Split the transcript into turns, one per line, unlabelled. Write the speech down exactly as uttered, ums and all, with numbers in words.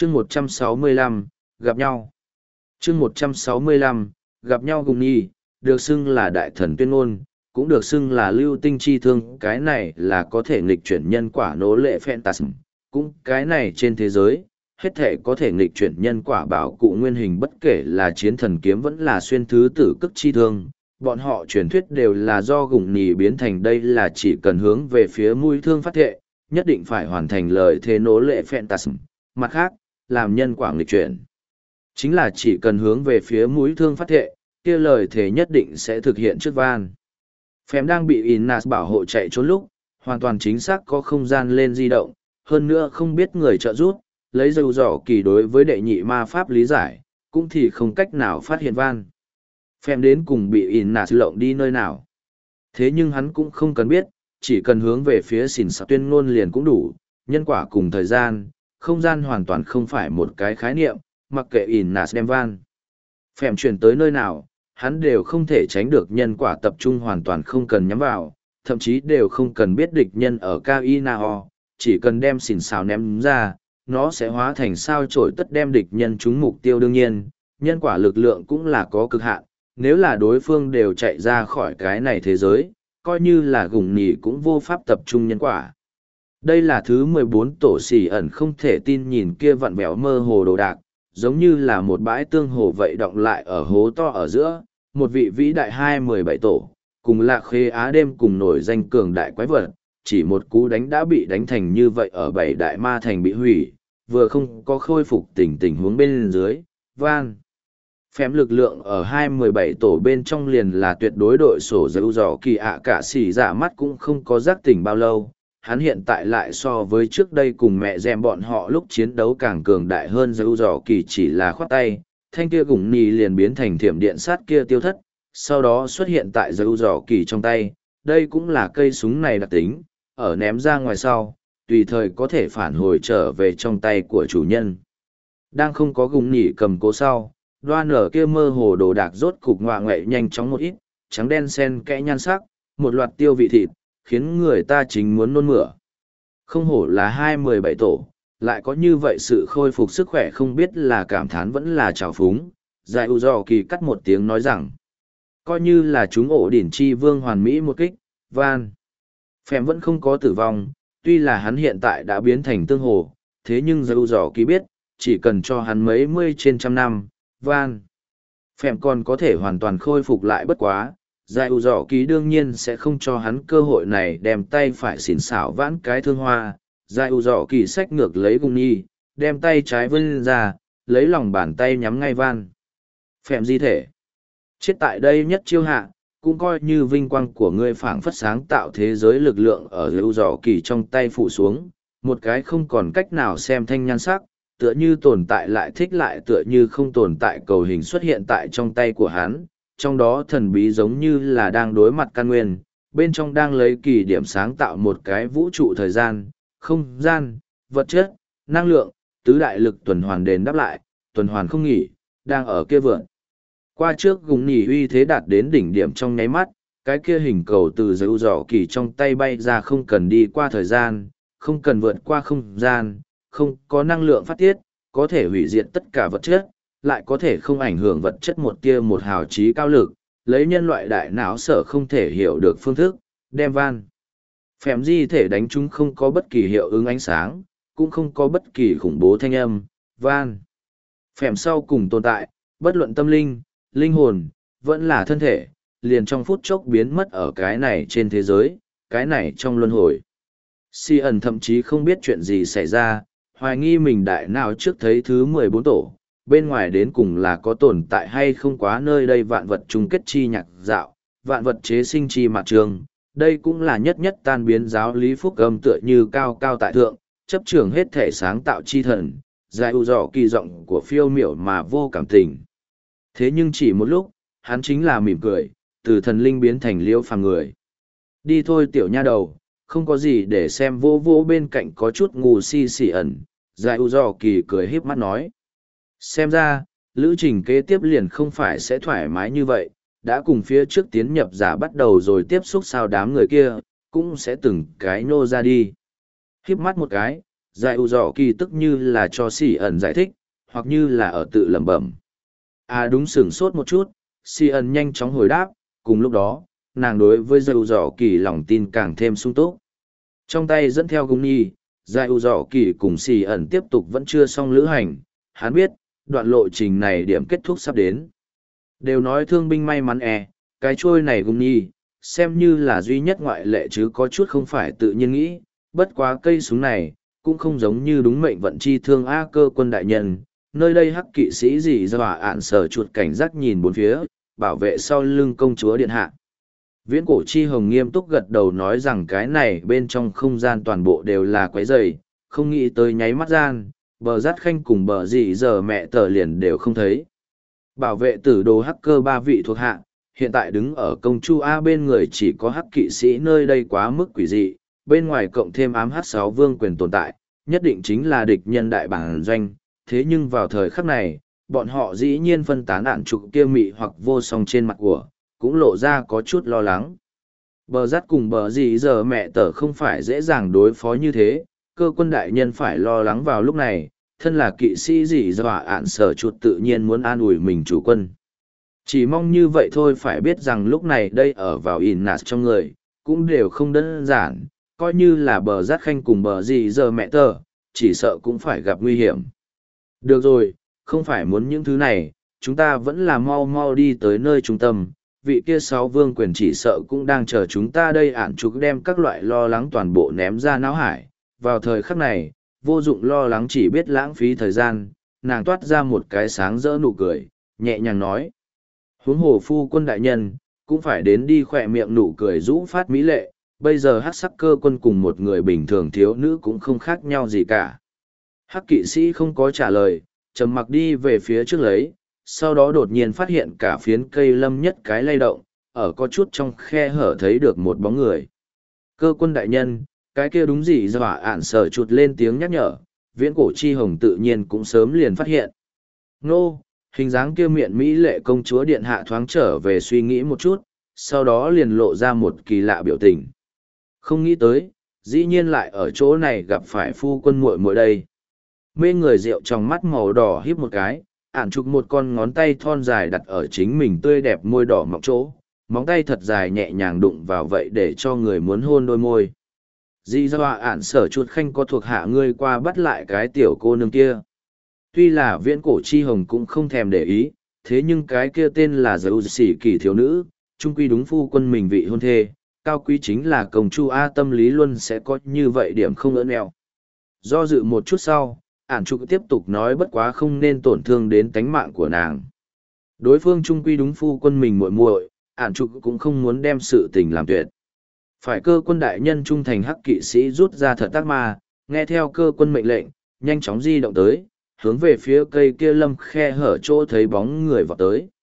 chương một trăm sáu mươi lăm, gặp nhau. chương một trăm sáu mươi lăm, gặp nhau cùng nhi, được xưng là đại thần tuyên ngôn, cũng được xưng là lưu tinh chi thương. Cái này là có thể nghịch chuyển nhân quả nô lệ phantasm, cũng cái này trên thế giới, hết thể có thể nghịch chuyển nhân quả bảo cụ nguyên hình, bất kể là chiến thần kiếm vẫn là xuyên thứ tử cức chi thương. Bọn họ truyền thuyết đều là do gùng nì biến thành, đây là chỉ cần hướng về phía mũi thương phát thệ, nhất định phải hoàn thành lời thế nô lệ phantasm. Mặt khác, làm nhân quả nghịch chuyển, chính là chỉ cần hướng về phía mũi thương phát thệ, kia lời thế nhất định sẽ thực hiện trước van. Phèm đang bị Innas bảo hộ chạy trốn lúc, hoàn toàn chính xác có không gian lên di động, hơn nữa không biết người trợ giúp, lấy dầu dỏ kỳ đối với đệ nhị ma pháp lý giải, cũng thì không cách nào phát hiện van. Phèm đến cùng bị Innas lộng đi nơi nào. Thế nhưng hắn cũng không cần biết, chỉ cần hướng về phía xỉn xạ tuyên ngôn liền cũng đủ, nhân quả cùng thời gian, không gian hoàn toàn không phải một cái khái niệm, mặc kệ Innas đem van. Phèm chuyển tới nơi nào, hắn đều không thể tránh được nhân quả tập trung, hoàn toàn không cần nhắm vào, thậm chí đều không cần biết địch nhân ở Kainao, chỉ cần đem xỉn xào ném ra, nó sẽ hóa thành sao chổi tất đem địch nhân trúng mục tiêu. Đương nhiên, nhân quả lực lượng cũng là có cực hạn, nếu là đối phương đều chạy ra khỏi cái này thế giới, coi như là gùng nhỉ cũng vô pháp tập trung nhân quả. Đây là thứ mười bốn tổ xỉ ẩn không thể tin nhìn kia vặn vẹo mơ hồ đồ đạc, giống như là một bãi tương hồ vậy đọng lại ở hố to ở giữa, một vị vĩ đại hai mười bảy tổ, cùng lạc khê á đêm cùng nổi danh cường đại quái vật, chỉ một cú đánh đã bị đánh thành như vậy, ở bảy đại ma thành bị hủy, vừa không có khôi phục tình tình huống bên dưới, van. Phém lực lượng ở hai mười bảy tổ bên trong liền là tuyệt đối đội sổ dấu dò kỳ ạ, cả xỉ dạ mắt cũng không có giác tỉnh bao lâu. Hắn hiện tại lại so với trước đây cùng mẹ dèm bọn họ lúc chiến đấu càng cường đại hơn. Dấu dò kỳ chỉ là khoát tay, thanh kia gủng nì liền biến thành thiểm điện sát kia tiêu thất, sau đó xuất hiện tại dấu dò kỳ trong tay. Đây cũng là cây súng này đặc tính, ở ném ra ngoài sau, tùy thời có thể phản hồi trở về trong tay của chủ nhân. Đang không có gủng nì cầm cố sau, đoan ở kia mơ hồ đồ đạc rốt cục ngoạ ngoậy nhanh chóng một ít, trắng đen xen kẽ nhan sắc, một loạt tiêu vị thịt, khiến người ta chính muốn nôn mửa. Không hổ là hai mười bảy tổ, lại có như vậy sự khôi phục sức khỏe, không biết là cảm thán vẫn là trào phúng. Giải u dò kỳ cắt một tiếng nói rằng, coi như là chúng ổ điển chi vương hoàn mỹ một kích, van. Phèm vẫn không có tử vong, tuy là hắn hiện tại đã biến thành tương hồ, thế nhưng giải u dò kỳ biết, chỉ cần cho hắn mấy mươi trên trăm năm, van. Phèm còn có thể hoàn toàn khôi phục lại, bất quá. Giải ủ dò kỳ đương nhiên sẽ không cho hắn cơ hội này, đem tay phải xỉn xảo vãn cái thương hoa. Giải ủ dò kỳ xách ngược lấy gung nhi, đem tay trái vươn ra, lấy lòng bàn tay nhắm ngay van. Phèm di thể. Chết tại đây nhất chiêu hạ, cũng coi như vinh quang của ngươi phảng phất sáng tạo thế giới lực lượng ở giải ủ dò kỳ trong tay phụ xuống. Một cái không còn cách nào xem thanh nhan sắc, tựa như tồn tại lại thích lại tựa như không tồn tại cầu hình xuất hiện tại trong tay của hắn. Trong đó thần bí giống như là đang đối mặt căn nguyên, bên trong đang lấy kỳ điểm sáng tạo một cái vũ trụ thời gian, không gian, vật chất, năng lượng, tứ đại lực tuần hoàn đền đáp lại, tuần hoàn không nghỉ, đang ở kia vượn. Qua trước gùng nhỉ uy thế đạt đến đỉnh điểm trong nháy mắt, cái kia hình cầu từ dấu dò kỳ trong tay bay ra, không cần đi qua thời gian, không cần vượt qua không gian, không có năng lượng phát tiết, có thể hủy diệt tất cả vật chất, lại có thể không ảnh hưởng vật chất một tia một hào trí cao lực, lấy nhân loại đại não sở không thể hiểu được phương thức, đem van. Phèm di thể đánh chúng không có bất kỳ hiệu ứng ánh sáng, cũng không có bất kỳ khủng bố thanh âm, van. Phèm sau cùng tồn tại, bất luận tâm linh, linh hồn, vẫn là thân thể, liền trong phút chốc biến mất ở cái này trên thế giới, cái này trong luân hồi. Si ẩn thậm chí không biết chuyện gì xảy ra, hoài nghi mình đại não trước thấy thứ mười bốn tổ, bên ngoài đến cùng là có tồn tại hay không quá nơi đây vạn vật chung kết chi nhạc dạo, vạn vật chế sinh chi mạt trường. Đây cũng là nhất nhất tan biến giáo lý phúc âm tựa như cao cao tại thượng, chấp trường hết thể sáng tạo chi thần, giải ưu dọ kỳ giọng của phiêu miểu mà vô cảm tình. Thế nhưng chỉ một lúc, hắn chính là mỉm cười, từ thần linh biến thành liêu phàm người. Đi thôi tiểu nha đầu, không có gì để xem. Vô vô bên cạnh có chút ngu si xỉ ẩn, giải ưu dọ kỳ cười híp mắt nói. Xem ra, lữ trình kế tiếp liền không phải sẽ thoải mái như vậy, đã cùng phía trước tiến nhập giả bắt đầu rồi tiếp xúc sao đám người kia, cũng sẽ từng cái nô ra đi. Híp mắt một cái, Giải ủ dò kỳ tức như là cho xì ẩn giải thích, hoặc như là ở tự lẩm bẩm. À đúng, sửng sốt một chút, xì ẩn nhanh chóng hồi đáp, cùng lúc đó, nàng đối với giải ủ dò kỳ lòng tin càng thêm sung túc. Trong tay dẫn theo gung nhi, giải ủ dò kỳ cùng xì ẩn tiếp tục vẫn chưa xong lữ hành, hắn biết, đoạn lộ trình này điểm kết thúc sắp đến. Đều nói thương binh may mắn e, cái trôi này gung nhi, xem như là duy nhất ngoại lệ chứ có chút không phải tự nhiên nghĩ, bất quá cây súng này, cũng không giống như đúng mệnh vận chi thương A Cơ quân đại nhân, nơi đây hắc kỵ sĩ gì do hỏa ạn sở chuột cảnh giác nhìn bốn phía, bảo vệ sau lưng công chúa điện hạ. Viễn cổ chi hồng nghiêm túc gật đầu nói rằng cái này bên trong không gian toàn bộ đều là quái dày, không nghĩ tới nháy mắt gian, bờ rát khanh cùng bờ gì giờ mẹ tờ liền đều không thấy. Bảo vệ tử đồ hacker ba vị thuộc hạ, hiện tại đứng ở công chu A bên người chỉ có hắc kỵ sĩ nơi đây quá mức quỷ dị, bên ngoài cộng thêm ám hát sáu vương quyền tồn tại, nhất định chính là địch nhân đại bản doanh, thế nhưng vào thời khắc này, bọn họ dĩ nhiên phân tán ạn trục kia mị hoặc vô song trên mặt của, cũng lộ ra có chút lo lắng. Bờ rát cùng bờ gì giờ mẹ tờ không phải dễ dàng đối phó như thế, cơ quân đại nhân phải lo lắng vào lúc này, thân là kỵ sĩ gì do ạn sở chuột tự nhiên muốn an ủi mình chủ quân. Chỉ mong như vậy thôi, phải biết rằng lúc này đây ở vào in nạt trong người, cũng đều không đơn giản, coi như là bờ rát khanh cùng bờ gì giờ mẹ tờ, chỉ sợ cũng phải gặp nguy hiểm. Được rồi, không phải muốn những thứ này, chúng ta vẫn là mau mau đi tới nơi trung tâm, vị kia sáu vương quyền chỉ sợ cũng đang chờ chúng ta đây ản trục đem các loại lo lắng toàn bộ ném ra não hải. Vào thời khắc này, vô dụng lo lắng chỉ biết lãng phí thời gian, nàng toát ra một cái sáng rỡ nụ cười, nhẹ nhàng nói. Huống hồ phu quân đại nhân, cũng phải đến đi khỏe miệng nụ cười rũ phát mỹ lệ, bây giờ hắc sắc cơ quân cùng một người bình thường thiếu nữ cũng không khác nhau gì cả. Hắc kỵ sĩ không có trả lời, trầm mặc đi về phía trước lấy, sau đó đột nhiên phát hiện cả phiến cây lâm nhất cái lay động, ở có chút trong khe hở thấy được một bóng người. Cơ quân đại nhân, cái kia đúng gì do ạn sở chụt lên tiếng nhắc nhở, viễn cổ chi hồng tự nhiên cũng sớm liền phát hiện. Nô, hình dáng kia miệng mỹ lệ công chúa điện hạ thoáng trở về suy nghĩ một chút, sau đó liền lộ ra một kỳ lạ biểu tình. Không nghĩ tới, dĩ nhiên lại ở chỗ này gặp phải phu quân muội muội đây. Mê người rượu trong mắt màu đỏ híp một cái, ản chụp một con ngón tay thon dài đặt ở chính mình tươi đẹp môi đỏ mọng chỗ, móng tay thật dài nhẹ nhàng đụng vào vậy để cho người muốn hôn đôi môi. Di do ản sở chuột khanh có thuộc hạ ngươi qua bắt lại cái tiểu cô nương kia. Tuy là viễn cổ chi hồng cũng không thèm để ý, thế nhưng cái kia tên là dấu sĩ kỳ thiếu nữ, trung quy đúng phu quân mình vị hôn thê, cao quý chính là công chu A, tâm lý luôn sẽ có như vậy điểm không ỡn eo. Do dự một chút sau, ản trục tiếp tục nói bất quá không nên tổn thương đến tánh mạng của nàng. Đối phương trung quy đúng phu quân mình muội muội, ản trục cũng không muốn đem sự tình làm tuyệt. Phải cơ quân đại nhân trung thành hắc kỵ sĩ rút ra thật tác ma, nghe theo cơ quân mệnh lệnh, nhanh chóng di động tới, hướng về phía cây kia lâm khe hở chỗ thấy bóng người vọt tới.